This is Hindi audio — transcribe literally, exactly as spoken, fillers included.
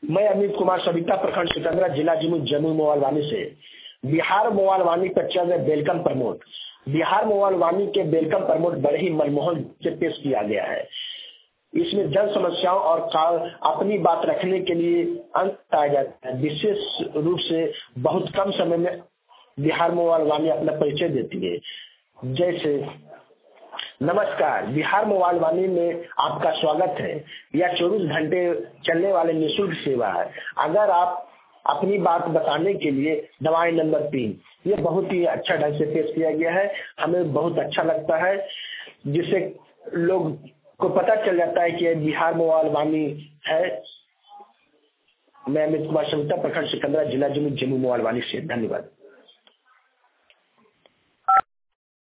मैं अमित कुमार सविता प्रखंड सिकंदरा जिला जमुई जमुई मोबाइल वाणी से बिहार मोबाइल वाणी पर चल रहे welcome promote Bihar mobile Vani के वेलकम प्रमोट बड़े ही मनमोहन से पेश किया गया है। इसमें जन समस्याओं और अपनी बात रखने के लिए अंक पाया जाता है। विशेष रूप से बहुत कम समय में बिहार मोबाइल वाणी अपना परिचय देती है। जैसे नमस्कार, बिहार मोबाइल वाणी में आपका स्वागत है। यह चौबीस घंटे चलने वाले निःशुल्क सेवा है। अगर आप अपनी बात बताने के लिए दवाई नंबर तीन, ये बहुत ही अच्छा ढंग से पेश किया गया है। हमें बहुत अच्छा लगता है, जिससे लोग को पता चल जाता है कि यह बिहार मोबाइल वाणी है। मैं अमित कुमार सविता प्रखंड सिकंदरा जिला जमुई जमुई मोबाइल वाणी से धन्यवाद।